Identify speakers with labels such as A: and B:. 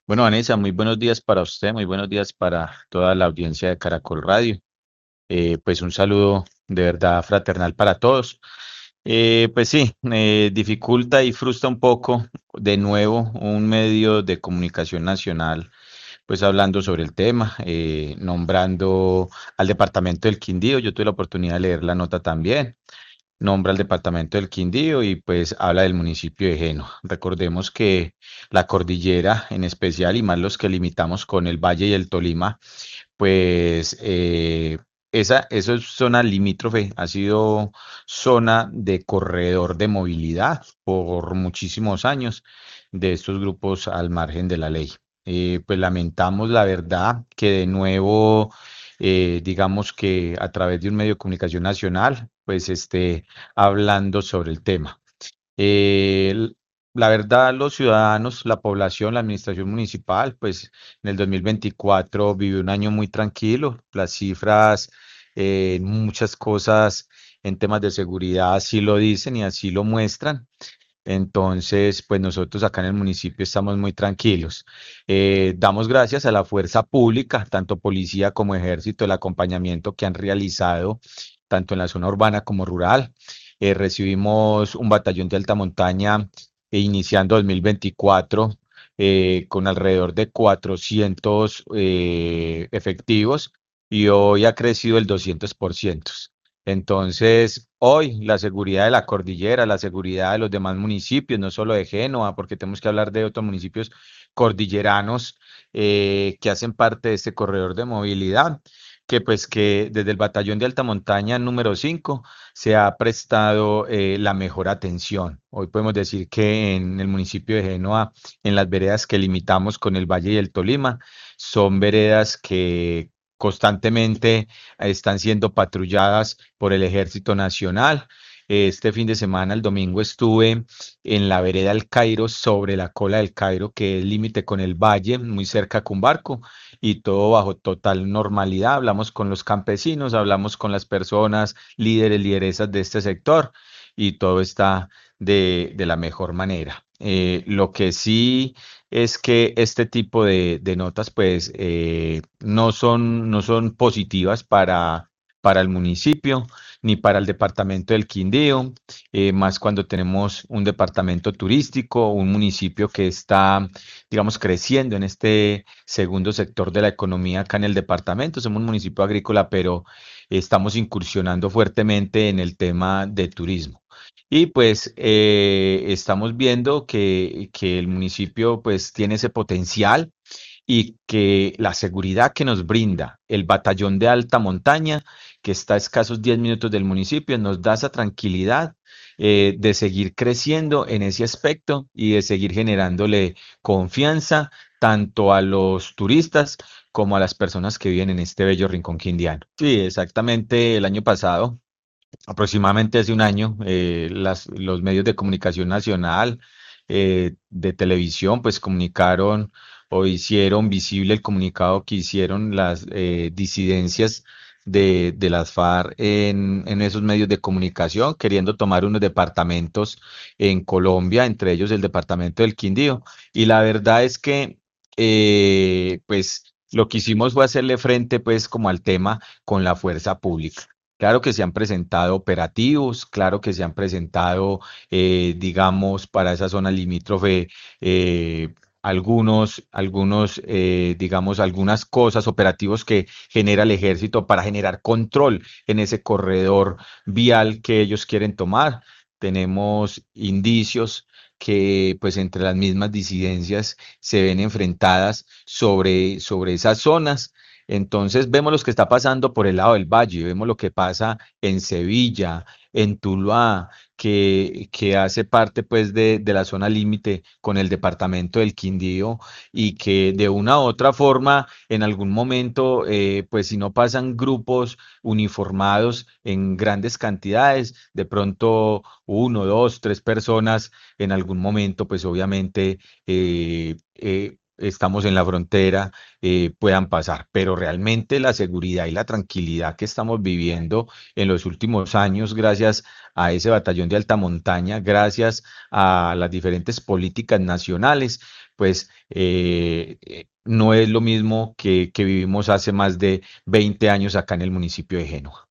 A: Bueno, Vanessa, muy buenos días para usted, muy buenos días para toda la audiencia de Caracol Radio. Pues un saludo de verdad fraternal para todos. Pues sí, dificulta y frustra un poco de nuevo un medio de comunicación nacional, pues hablando sobre el tema, nombrando al departamento del Quindío. Yo tuve la oportunidad de leer la nota también. Nombra al departamento del Quindío y pues habla del municipio de Génova. Recordemos que la cordillera en especial y más los que limitamos con el Valle y el Tolima, pues eso es zona limítrofe, ha sido zona de corredor de movilidad por muchísimos años de estos grupos al margen de la ley. Pues lamentamos la verdad que de nuevo, digamos que a través de un medio de comunicación nacional, pues esté hablando sobre el tema. La verdad, los ciudadanos, la población, la administración municipal, pues en el 2024 vivió un año muy tranquilo. Las cifras, muchas cosas en temas de seguridad así lo dicen y así lo muestran. Entonces, pues nosotros acá en el municipio estamos muy tranquilos. Damos gracias a la fuerza pública, tanto policía como ejército, el acompañamiento que han realizado tanto en la zona urbana como rural. Recibimos un batallón de alta montaña iniciando 2024 con alrededor de 400 efectivos y hoy ha crecido el 200%. Entonces, hoy la seguridad de la cordillera, la seguridad de los demás municipios, no solo de Génova, porque tenemos que hablar de otros municipios cordilleranos que hacen parte de este corredor de movilidad, que pues que desde el batallón de alta montaña número 5 se ha prestado la mejor atención. Hoy podemos decir que en el municipio de Génova, en las veredas que limitamos con el Valle y el Tolima, son veredas que constantemente están siendo patrulladas por el Ejército Nacional. Este fin de semana, el domingo, estuve en la vereda El Cairo, sobre la cola del Cairo, que es límite con el valle, muy cerca a Cumbarco, y todo bajo total normalidad. Hablamos con los campesinos, hablamos con las personas, líderes, lideresas de este sector, y todo está de la mejor manera. Lo que sí es que este tipo de notas pues no son positivas para el municipio ni para el departamento del Quindío, más cuando tenemos un departamento turístico, un municipio que está, digamos, creciendo en este segundo sector de la economía acá en el departamento. Somos un municipio agrícola, pero estamos incursionando fuertemente en el tema de turismo. Y pues estamos viendo que el municipio pues tiene ese potencial y que la seguridad que nos brinda el batallón de alta montaña, que está a escasos 10 minutos del municipio, nos da esa tranquilidad de seguir creciendo en ese aspecto y de seguir generándole confianza tanto a los turistas como a las personas que viven en este bello rincón quindiano. Sí, exactamente el año pasado. Aproximadamente hace un año, los medios de comunicación nacional, de televisión, pues comunicaron o hicieron visible el comunicado que hicieron las disidencias de las FARC en esos medios de comunicación, queriendo tomar unos departamentos en Colombia, entre ellos el departamento del Quindío. Y la verdad es que, pues, lo que hicimos fue hacerle frente, pues, como al tema con la fuerza pública. Claro que se han presentado operativos, claro que se han presentado, digamos, para esa zona limítrofe, digamos, algunas cosas, operativos que genera el ejército para generar control en ese corredor vial que ellos quieren tomar. Tenemos indicios que, pues, entre las mismas disidencias se ven enfrentadas sobre esas zonas. Entonces vemos lo que está pasando por el lado del valle, vemos lo que pasa en Sevilla, en Tuluá, que hace parte pues de la zona límite con el departamento del Quindío y que de una u otra forma en algún momento pues si no pasan grupos uniformados en grandes cantidades, de pronto uno, dos, tres personas en algún momento pues obviamente estamos en la frontera, puedan pasar. Pero realmente la seguridad y la tranquilidad que estamos viviendo en los últimos años, gracias a ese batallón de alta montaña, gracias a las diferentes políticas nacionales, pues no es lo mismo que vivimos hace más de 20 años acá en el municipio de Génova.